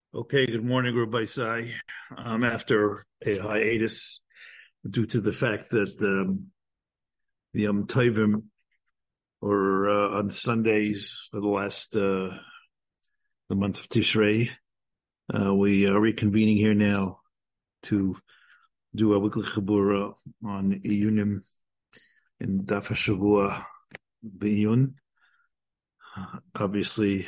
Okay, good morning, Rabbi Sai. After a hiatus due to the fact that the Yom Tovim or on Sundays for the last the month of Tishrei, we are reconvening here now to do a weekly chabura on Iyunim in Daf HaShavua B'Iyun. Obviously,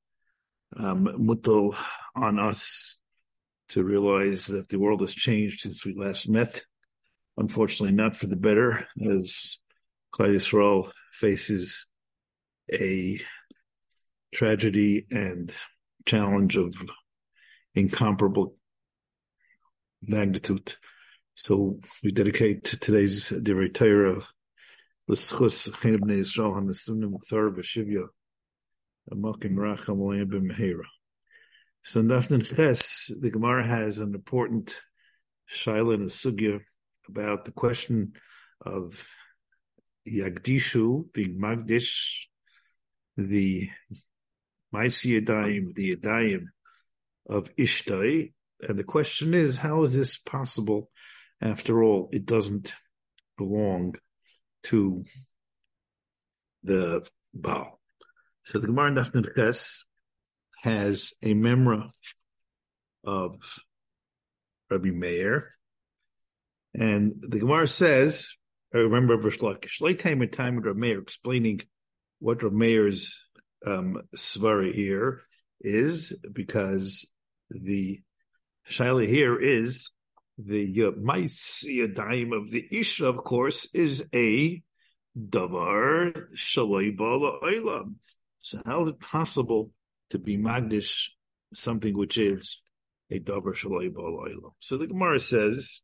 mutal on us to realize that the world has changed since we last met. Unfortunately, not for the better, as Klal Yisrael faces a tragedy and challenge of incomparable magnitude. So we dedicate today's Divrei Torah l'schus Chen Bnei Yisrael HaNesunim Tzar V'Shivya Amakim Racham Leim B'Mehera. So in Daf Ches, the Gemara has an important shaila and a sugya about the question of Yagdishu being Magdish, the Maisi Yadayim, the Yadayim of Ishtai. And the question is, how is this possible? After all, it doesn't belong to the Baal. So the Gemara in Daf Ches has a memra of Rabbi Meir, and the Gemara says, I remember Rish Lakish, late time and time with Rabbi Meir, explaining what Rabbi Meir's svara here is, because the shaila here is the Ma'is Yadayim of the Isha, of course, is a davar shaloi ba'al olam. So how is it possible to be magdish something which is a davar shaloi ba'al olam? So the Gemara says,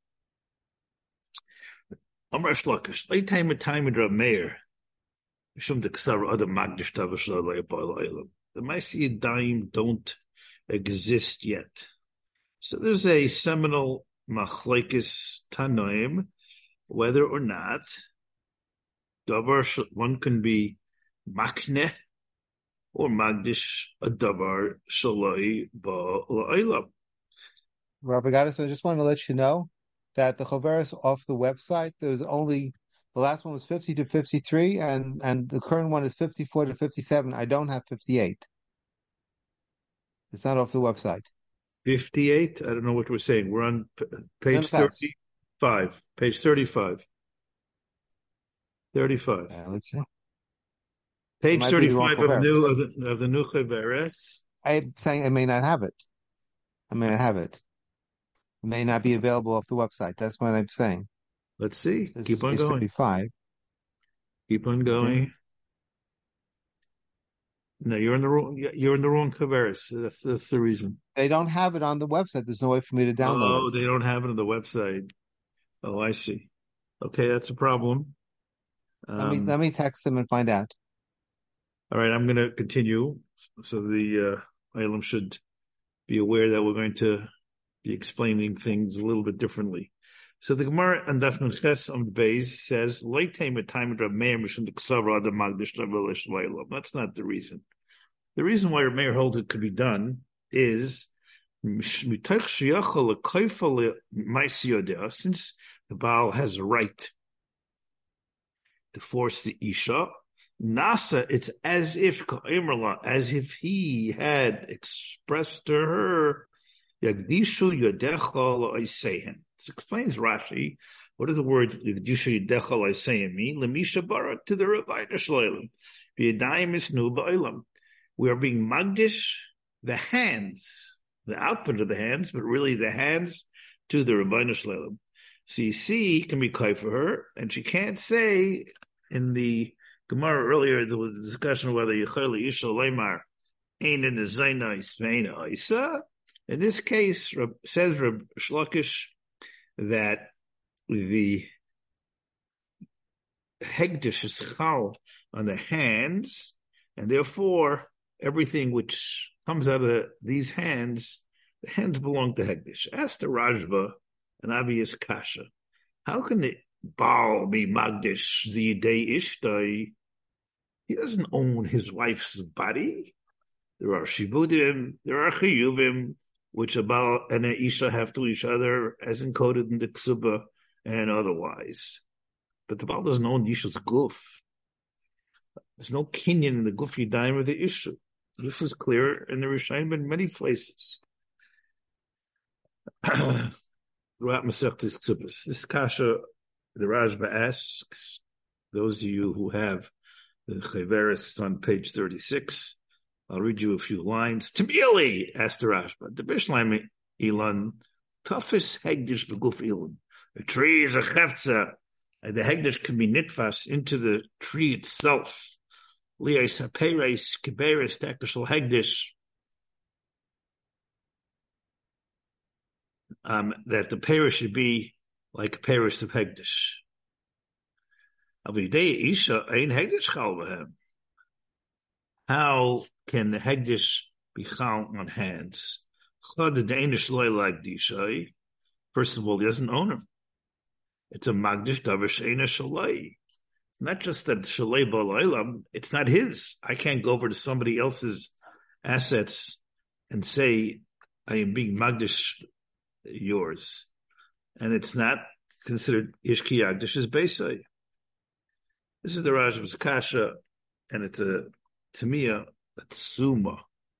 Amar Shlakish, late time with Rav Meir, Shum de Ksara other magdish davar shaloi ba'al olam. The Ma'aseh Yadayim don't exist yet. So there's a seminal machlekes tanoim whether or not davar one can be makneh or magdish a davar shaloi ba'al olam. Rabbi Gaddis, I just want to let you know that the Choveres off the website, there's only, the last one was 50 to 53, and the current one is 54 to 57. I don't have 58. It's not off the website. 58? I don't know what we're saying. We're on page 35. Page 35. 35. Let's see. Page 35 of the new Choveres. I'm saying I may not have it. I may not have it. It may not be available off the website. That's what I'm saying. Let's see. Keep on going. 35. Keep on going. No, you're in the wrong Choveres. That's the reason. They don't have it on the website. There's no way for me to download it. Oh, they don't have it on the website. Oh, I see. Okay, that's a problem. Let me text them and find out. All right, I'm going to continue. So the Ilam should be aware that we're going to be explaining things a little bit differently. So the Gemara and Daf Ches on the base says, "Late time at time Rav Meir mishum d'ksara the magdish davelish leilam." That's not the reason. The reason why Rav Meir holds it could be done is since the Baal has a right to force the Isha, Nasa, it's as if he had expressed to her, Yagdishu Yadecha L'Oisehen. This explains Rashi. What does the word Yagdishu Yadecha L'Oisehen mean? Lemisha Bara, to the Ravayna Shleilim. V'yadayim isnu ba'olam. We are being magdish the hands, the output of the hands, but really the hands to the Ravayna Shleilim. So you see, can be kai for her, and she can't say in the Gemara earlier, there was a discussion of whether Yechayla Isha Leimar ain't in the Zaina Isveina Isa. In this case, says Reb Shlakish that the Hegdish is chal on the hands, and therefore everything which comes out of these hands, the hands belong to Hegdish. Ask the Rajba, an obvious kasha. How can the Baal be Magdish Zidei Ishtai? He doesn't own his wife's body. There are shibudim, there are chiyuvim. which a Baal and an Isha have to each other as encoded in the Ksuba and otherwise. But the Baal doesn't own Isha's guf. There's no kinyan in the guf yadayim of the Isha. This is clear in the Rishonim in many places. Throughout Masechtas Ksubas. This kasha, the Rashba asks, those of you who have the Chayveris on page 36, I'll read you a few lines. Tamili, asked the Rashba, the Bishlam Ilan, toughest hegdish beguf Ilan. A tree is a chefza, and the hegdish can be nitfas into the tree itself. Liais haperes kiberes tekashal hegdish. That the parish should be like a parish of hegdish. Avidei isha ein hegdish chal b'hem. How can the hegdish be chal on hands? Chad the Danish loy like dishay. First of all, he doesn't own him. It's a magdish davar sheina shalai. It's not just that shalai b'olam. It's not his. I can't go over to somebody else's assets and say I am being magdish yours, and it's not considered ishki yagdish as beisai. This is the Rashba's kasha, and it's a tamiyah, a tsuma.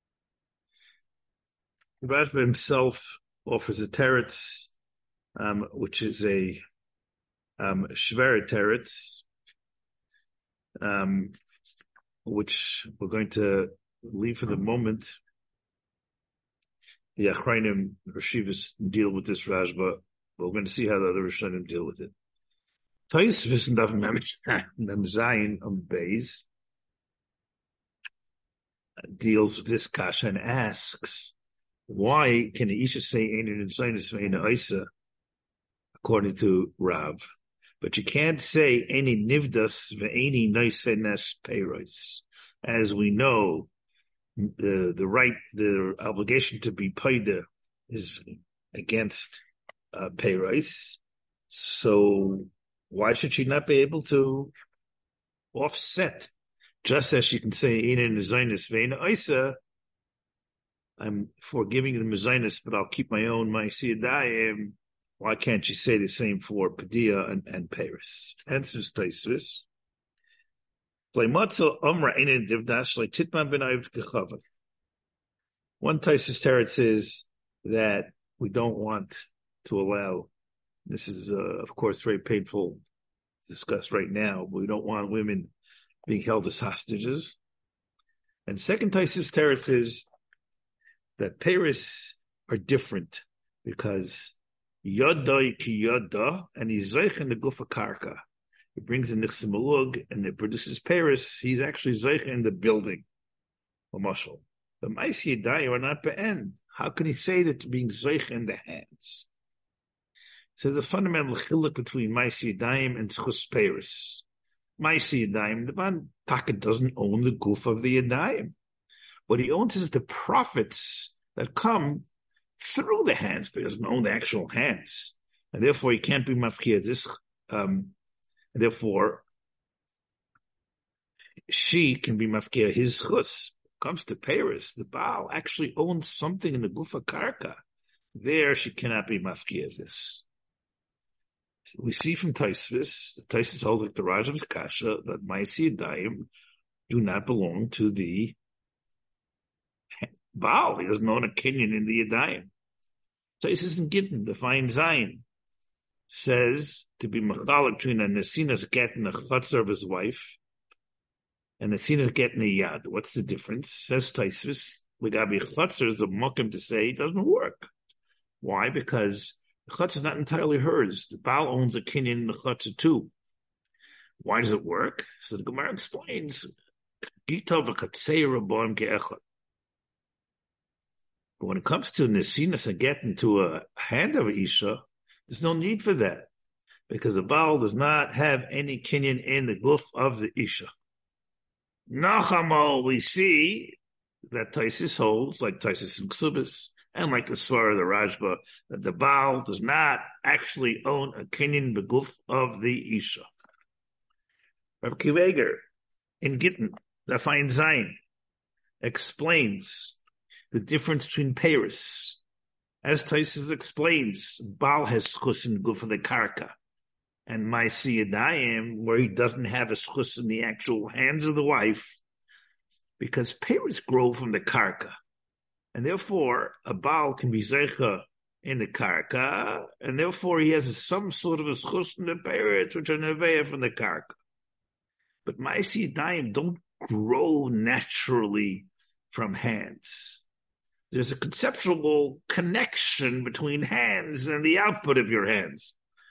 The Rashba himself offers a teretz, which is a shvera teretz, which we're going to leave for the moment. The Achrayim Rashivas deal with this Rashba, but we're going to see how the other Rishonim deal with it. Tais wissen darf Mem Zayin Beis deals with this kasha and asks, why can the Isha say Ein in Zaynis Ve'ena Isa according to Rav, but you can't say any Nivdas Ve'eni Naisenes Peiros? As we know, the obligation to be paida is against peiros. So why should she not be able to offset? Just as she can say, "Ein mezainis ve'ena isa," I'm forgiving the mezainis, but I'll keep my own ma'asiyadayim. Why can't she say the same for Padilla and peiros? Answers Taisvis. One Taisus Teretz says that we don't want to allow, this is of course very painful to discuss right now, but we don't want women being held as hostages. And second Taisus Teretz is that peiros are different because yodai ki yoda and he's zeich in the gufa karka. He brings in Nichsim Malug and it produces peiros. He's actually Zeich in the building, a mushal. The Maisi Yadayim are not be'end. How can he say that being Zeich in the hands? So the fundamental chiluk between Maisi Yadayim and Tzchus peiros. Maisi Yadayim, the man Taka doesn't own the goof of the Yadayim. What he owns is the profits that come through the hands, but he doesn't own the actual hands. And therefore he can't be mafkir this, therefore, she can be mafkir his chus. Comes to peiros, the Baal actually owns something in the gufa karka. There, she cannot be mafkir this. We see from Taisvis, Taisvis holds like the Rajav's kasha that Maisi Yadayim do not belong to the Baal. He doesn't own a kinyan in the Yadayim. Taisvis and Gittin, the fine Zayin, says to be machalik between a Nesina's get and a chutzar of his wife, and Nesina's get and a yad. What's the difference? Says Taisvis, Ligabi chutzar is a mokim to say it doesn't work. Why? Because the chutzar is not entirely hers. The Baal owns a kinyan in the chutzar too. Why does it work? So the Gemara explains, but when it comes to Nesinas and getting to a hand of Isha, there's no need for that, because the Baal does not have any kinyan in the guf of the Isha. Nachamo, we see that Taisus holds, like Taisus and Ksubis, and like the Svara of the Rashba, that the Baal does not actually own a kinyan beguf of the Isha. Rabbi Kiveger in Gittin, the fine Zayin, explains the difference between peiros As Taisus explains, Baal has schus in guf of the karka, and Ma'aseh Yadayim, where he doesn't have a schus in the actual hands of the wife, because parents grow from the karka, and therefore a Baal can be zeicha in the karka, and therefore he has some sort of a schus in the parents, which are neveya from the karka. But Ma'aseh Yadayim don't grow naturally from hands. There's a conceptual connection between hands and the output of your hands.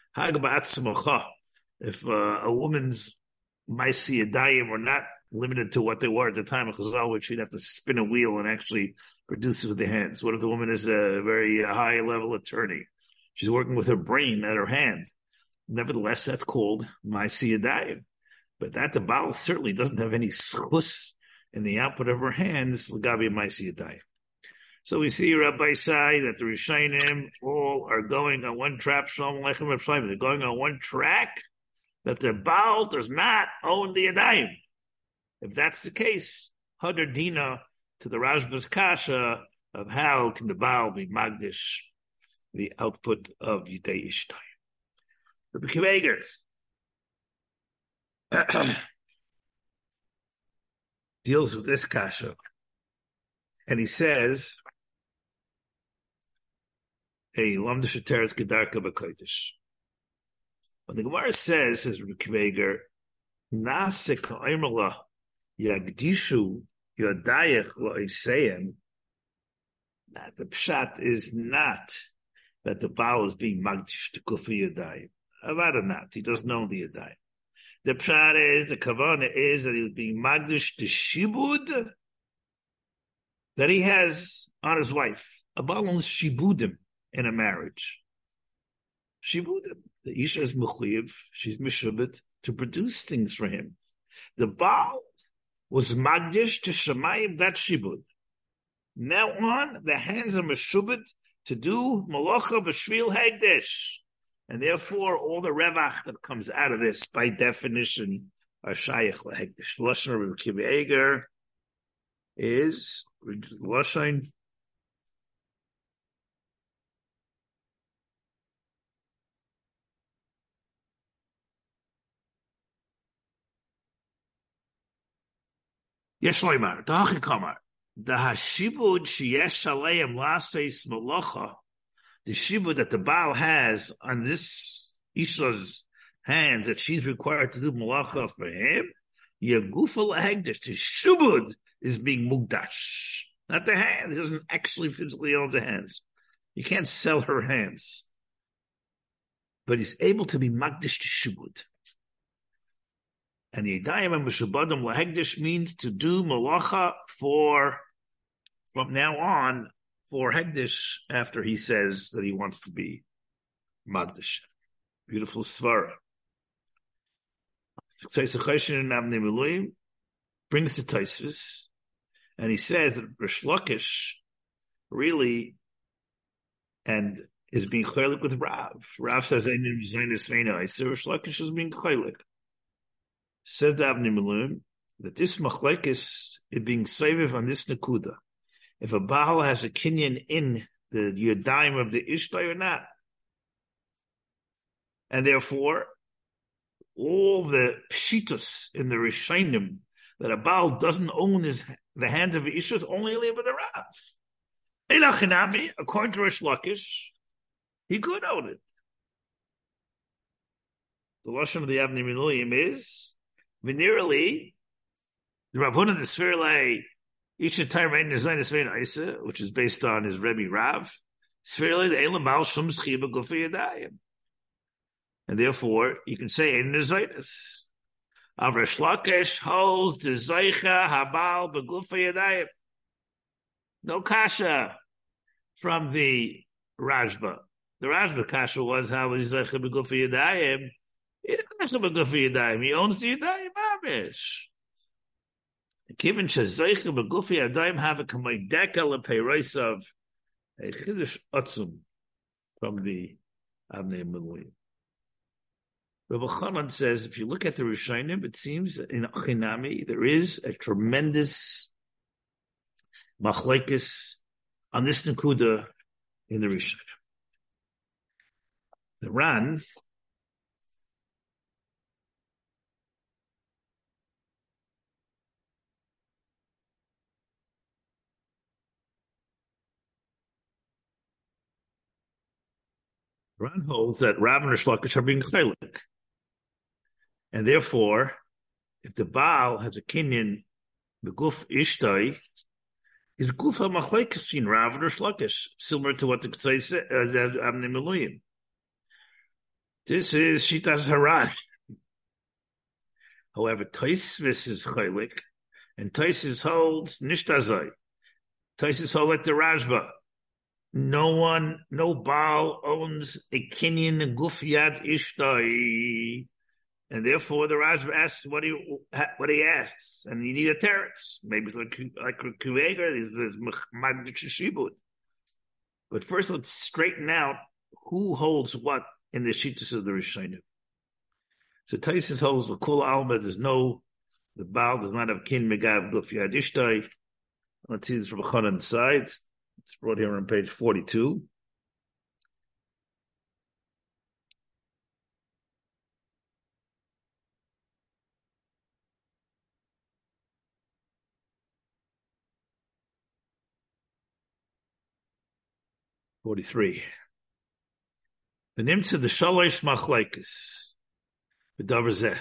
If a woman's Ma'aseh Yadayim were not limited to what they were at the time of Chazal, which she'd have to spin a wheel and actually produce it with the hands. What if the woman is a very high-level attorney? She's working with her brain at her hand. Nevertheless, that's called Ma'aseh Yadayim. But that the Baal certainly doesn't have any schus in the output of her hands, l'gabi Ma'aseh Yadayim. So we see Rabbi say that the Rishonim all are going on one track. Shalom Aleichem Reb Shlomo. They're going on one track that the Baal does not own the Yadayim. If that's the case, Hadar Dina to the Rashba's Kasha of how can the Baal be Magdish, the output of Yidei Ishtai. Rabbi Kiva Eiger deals with this Kasha, and he says, "Hey, Lamdish Teretz Gedarka B'Kodesh." When the Gemara says Rabbi Kiva Eiger, "Nasik Oimela Yagdishu Yodayach Lo'iseim," that the pshat is not that the Baal is being magdish to Kufi Yadayim. Avada not. He doesn't know the Yadayim. The pshat is, the kavanah is that he was being magdish to shibud that he has on his wife. A Baal owns shibudim in a marriage. Shibudim. The Isha is mechuyev. She's mishubit to produce things for him. The Baal was magdish to shemayim that shibud. Now on, the hands are meshubit to do malacha b'shvil hegdesh. And therefore, all the revach that comes out of this, by definition, are shayach lehegdesh. Lashon of Rabbi Kiva Eiger is Lashon Yesh loymar, Dahachi Kamar, the hashibud sheyesh aleim laseis malacha, the shibud that the Baal has on this Isha's hands that she's required to do malacha for him, yagufa lahegdish, the shibud is being mugdash. Not the hand. He doesn't actually physically own the hands. You can't sell her hands. But he's able to be magdish to shibud. And the Yadayim and Meshubadim lahegdish means to do malacha for, from now on, for hegdish after he says that he wants to be magdish. Beautiful svara. Brings the Tosfos, and he says that Rish Lakish really and is being chaylik with Rav. Rav says Rish Lakish is being chaylik. Said the Avnei Miluim that this machlekes is being saved on this nekuda. If a Baal has a kinyan in the Yadayim of the Ishtai or not. And therefore, all the pshitus in the Rishonim that a Baal doesn't own the hands of the Isha only live with a Rav. Elachinabi, according to Rish Lakish, he could own it. The lashon of the Avnei Miluim is venerally the Rabbanan the Sfirlei Isha Tayrein Design Sfein Isa, which is based on his Rebbe Rav. Sfirlei the Elam Baal Shum Schiba Gufi Yadayim. And therefore, you can say in the Zaytis. Rish Lakish holds the Zaycha Habal Begufa Yadayim. No kasha from the Rashba. The Rashba kasha was how is Zaycha Begufa Yadayim. He owns the Yadayim Amish. Given Shazaycha Begufi Yadayim have a Kamaydeka Lepeirosav a Chiddush Atzum from the Avnei Miluim. Rabbi Chanan says, if you look at the Rishonim, it seems that in Achinami there is a tremendous machlekes on this nekuda in the Rishon. The Ran holds that Rav and Rish Lakish are being chaylik. And therefore, if the Baal has a kinyan, the guf ishtai, is guf ha-machlekes in Rav and Rish Lakish, similar to what the Ksai said, Avnei Miluyim. This is Shitas Haran. However, Tosfos is chaylik, and Tosfos holds nishtazai. Tosfos holds like the Rashba. No Baal owns a kinyan guf yad ishtai. And therefore, the Rashba asks what he asks, and you need a teretz. Maybe it's like Kuveger is Magdish Shibud. But first, let's straighten out who holds what in the shittus of the Rishonim. So Tosfos holds the Kul Alma. The Baal does not have kin megav guf yad ishtai. Let's see this from Chanan's side. It's brought here on page 42. The nimtza the shalosh machlekes b'davar zeh.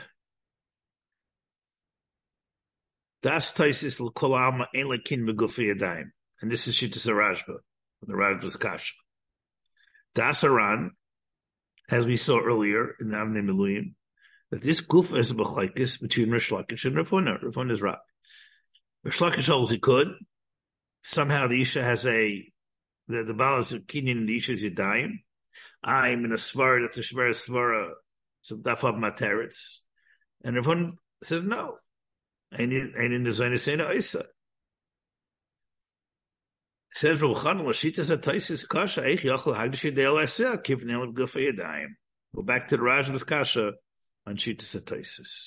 Das Tosfos l'kol alma ein lekin megufi yadayim, and this is Shittas Rashba, the Rashba's kasha. Das Haran, as we saw earlier in the Avnei Miluyim, that this guf is a machlekes between Rish Lakish and Rav Huna. Rav Huna is Rav. Rish Lakish holds he could. Somehow the Isha has the Baal is a kinyan and the Isha is yadayim. I'm in a svara that's a shver svara, some dafab materetz. And Rav Huna says no. And in the Zayna Seina Isa. Says Rav Chanel, Shitas HaTosfos kasha, eich yachal hagdish yadei l'aseh, kivnei of gufa yadayim. Go back to the Rashba's kasha on Shitas HaTosfos.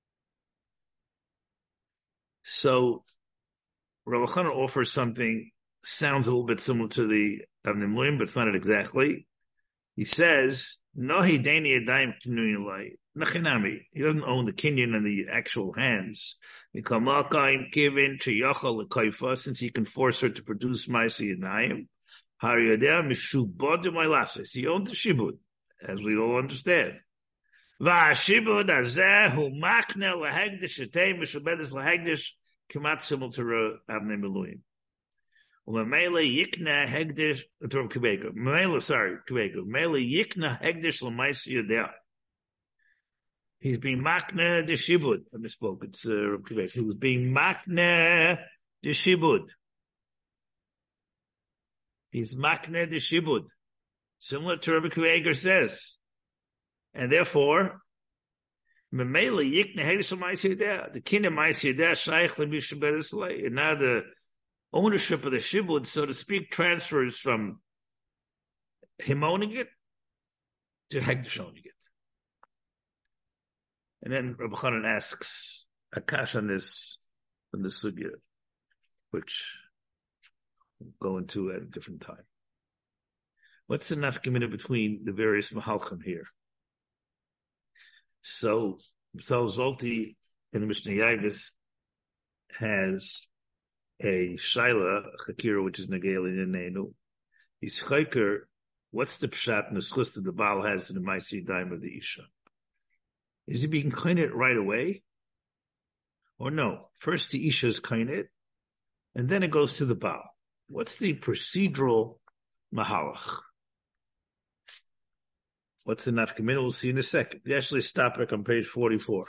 So, Rav Chanel offers something, sounds a little bit similar to the Avnei Miluyim, but it's not it exactly. He says, Nohi deni yadayim kinuyin lai. Nachinami. He doesn't own the kinyan and the actual hands. Given to Yachal Lekaifa, since he can force her to produce Maisi Yadayim. Hariyadeh Mishubod Mailasis. He owns the Shibud, as we all understand. Vashibud Azeh Hu Makne Lahegdish Shetei Mishubedes Lahegdish Kimat similar to Avnei Miluyim. Umamele Yikna Hegdish from Kubeka. Kubeka. Mele Yikna Hegdish Lamaisi Yadayim. He's being makne de shibud. I misspoke. It's he was being makne de shibud. He's makne de shibud, similar to Rabbi Kueger says, and therefore, memele yikne hedish ma'asiyah. The king of ma'asiyah shaykh lemishu bereslei, and now the ownership of the shibud, so to speak, transfers from him owning it to Hegdish owning it. And then Rabbi Chanan asks Akash on this sugya, which we'll go into at a different time. What's the nafkamina between the various mahalchim here? So Zolti in the Mishnah Yavis has a shaila chakira, which is negel in nenu. He's chayker. What's the pshat and the schus that the Baal has in the Maisi Yadayim of the Isha? Is he being kained right away? Or no? First the Isha is kained, and then it goes to the Baal. What's the procedural mahalach? What's the nafkamina? We'll see in a second. We actually stop it on page 44.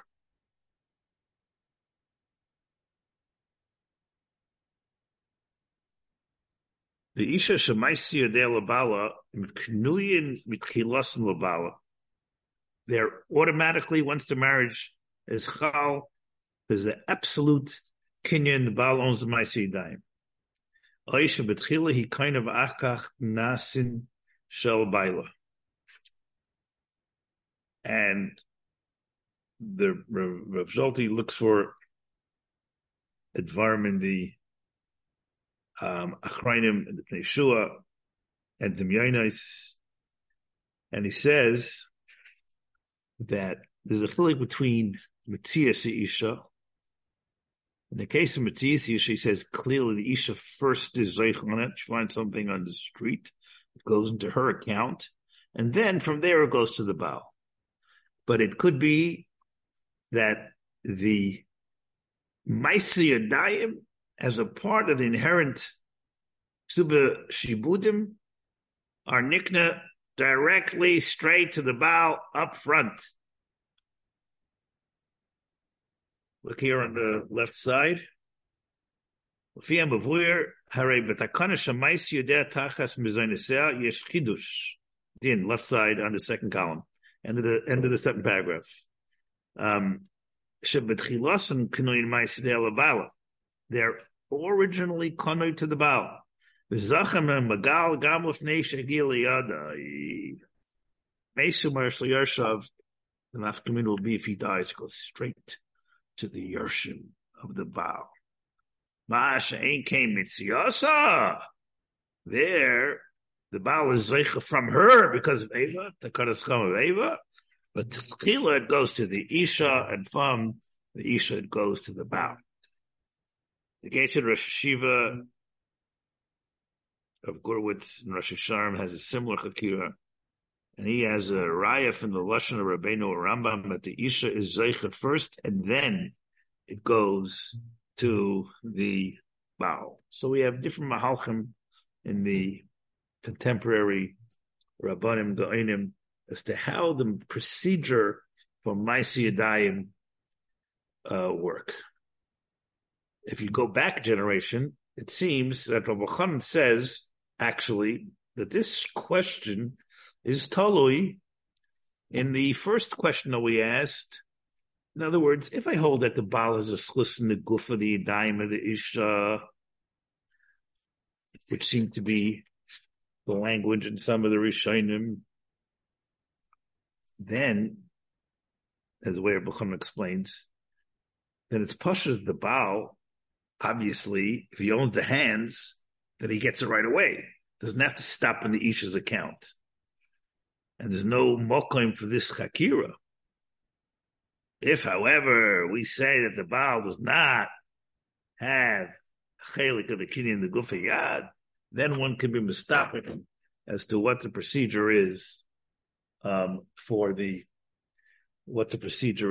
The Isha shemaisi yadei labala mitknuyin mitchilasin labala. They're automatically, once the marriage is chal, there's an absolute kinyan, the Baal owns the Maisi Yadayim. Aisha betchila, he kind of achach nasin shel baila. And the Rav Zolti looks for advarim in the achrayim, in the Pnei Shua, and Demyanos, and he says that there's a chiluk between Metzias Isha. In the case of Metzias Isha, he says clearly the Isha first is zeich on it. She finds something on the street, it goes into her account, and then from there it goes to the Baal. But it could be that the Maaseh Yadayim, as a part of the inherent Ksuba Shibudim, are nikna directly straight to the Baal up front. Look here on the left side. Then, left side on the second column, end of the second paragraph. They're originally konoi to the Baal. The nafkamin will be, if he dies, goes straight to the Yershim of the Baal. Ma'asha ain't came mitziyasa. There, the Baal is zeicha from her because of Eva, the Kadosham of Eva. But Tchila, it goes to the Isha, and from the Isha, it goes to the Baal. The Gesed Rosh Hashiva of Gurwitz and Rosh Hashanah has a similar chakira, and he has a raya from the Lashon of Rabbeinu Rambam that the Isha is zeicha first, and then it goes to the Baal. So we have different mahalchim in the contemporary Rabbanim Ga'inim as to how the procedure for Maaseh Yadayim work. If you go back a generation, it seems that Rabbi Chanan says, actually, that this question is talui in the first question that we asked. In other words, if I hold that the Baal is a schus in the guf of the Yadayim of the Isha, which seemed to be the language in some of the Rishonim, then, as the way Rabbi Chanan explains, then it's pashut the Baal, obviously, if he owns the hands, then he gets it right away. Doesn't have to stop in the Isha's account. And there's no mokoim for this chakira. If, however, we say that the Baal does not have chelik of the kidney in the gufa yad, then one can be mistaken as to what the procedure is for the what the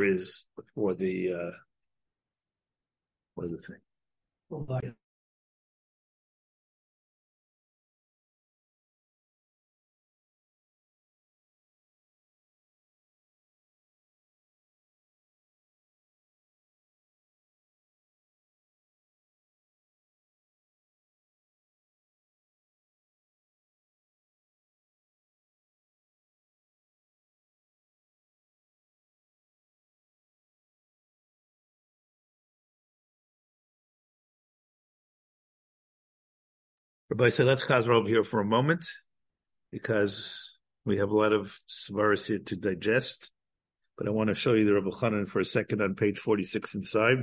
thing. Rabbi said, let's chazer over here for a moment, because we have a lot of svaras here to digest. But I want to show you the Rabbi Chanan for a second on page 46 inside.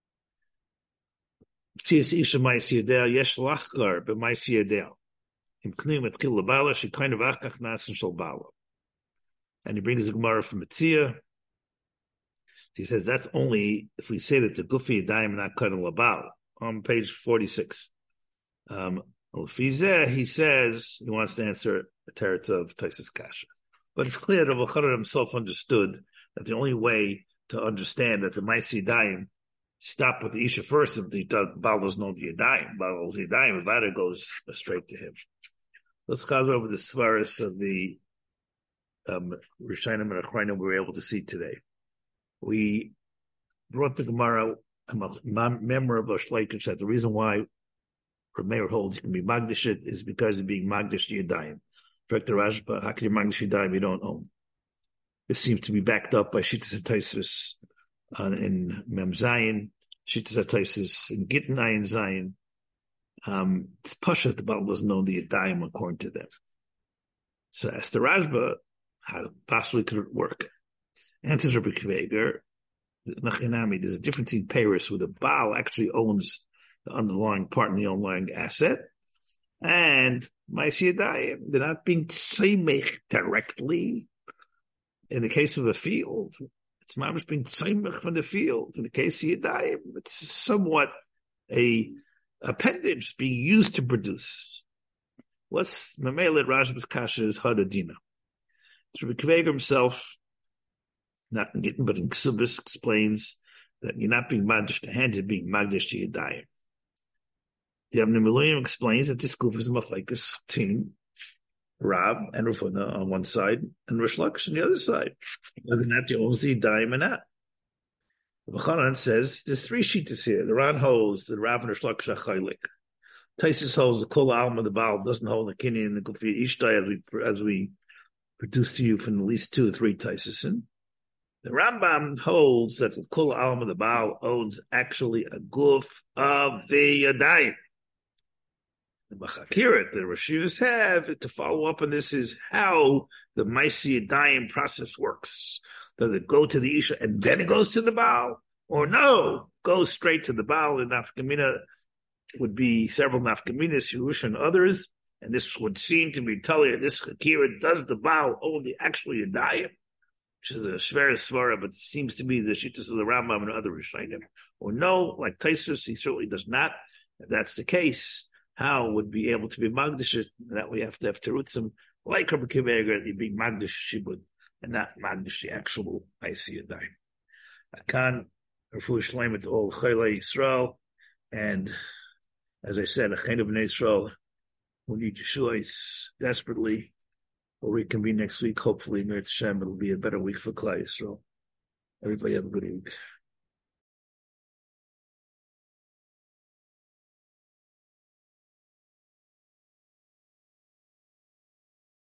Tzias Isha Maaseh Yadayim yesh lachgar b'Maaseh Yadayim. Im k'nim etkil l'bala shekain v'achach nasim shel bala. And he brings a Gemara from Metzia. He says that's only if we say that the gufi Yadayim not cut in l'bala on page 46. He says he wants to answer a teretz of Taisus Kasha. But it's clear that Rabbi Chanan himself understood that the only way to understand that the Maaseh Yadayim stop with the Isha first if the Baal doesn't know the Yadayim. Baal's Yadayim, Vada goes straight to him. Let's go over the svaras of the Rishonim and Achrayim we were able to see today. We brought the Gemara, a memorable shleikich, that the reason why Meir holds you can be magdish it is because of being magdish Yadayim. Director Rashba, how can you magdish Yadayim you don't own? This seems to be backed up by Shittas HaTaisus in Mem Zayin, Shittas HaTaisus in Gittin Ayin Zayin. It's Pasha, the Baal doesn't know the Yadayim according to them. So as to Rashba, how possibly could it work? Answers Rabbi Kveger, Nachinami, there's a difference in Paris where the Baal actually owns the underlying part in the underlying asset. And Maisi Yadayim, they're not being tzeimech directly. In the case of the field, it's mamish being tzeimech from the field. In the case of Yadayim, it's somewhat a appendage being used to produce. What's Mamela Rashba's Kasha is Hadadina. So Rabbi Akiva Eiger himself, not in Gittin, but in Ksubis, explains that you're not being magdish to hands, you're being magdish to Yadayim. The Avnei Miluim explains that this goof is machlekes between Rab and Rav Huna on one side and Rish Lakish on the other side, whether or not you own the Yadayim or not. Rav Chanan says there's three shittas here. The Ran holds the Rav and Rish Lakish are chaylik. Taisus holds the Kol Alma, the Baal doesn't hold the Kinyan and the Gufi Ishtai as we produce to you from at least 2 or 3 Taisusin. The Rambam holds that the Kol Alma, the Baal owns actually a guf of the Yadayim. The Machakirat, the Rashivas have to follow up on this is how the Maisi Yadayim process works. Does it go to the Isha and then it goes to the Baal? Or no, goes straight to the Baal. And Nafkamina would be several Nafkaminas, Yerush and others. And this would seem to be telling you, this Chakirat does the Baal own the actual Yadayim? Which is a Shver Svara, but it seems to be the Shittas of the Rambam and other Rishonim. Or no, like Taisus, he certainly does not. If that's the case, how would be able to be Magdish? That we have to have Terutzim, like Rabbi Akiva Eiger, he'd be Magdish Shibud, and not Magdish the actual Maisi Yadayim. Akan, Refuah Shleimah to all Chaylei Yisrael, and as I said, Acheinu B'nai Yisrael, who need Yeshua desperately. We'll reconvene next week. Hopefully, Mir Hashem, it'll be a better week for Klal Yisrael. Everybody have a good week.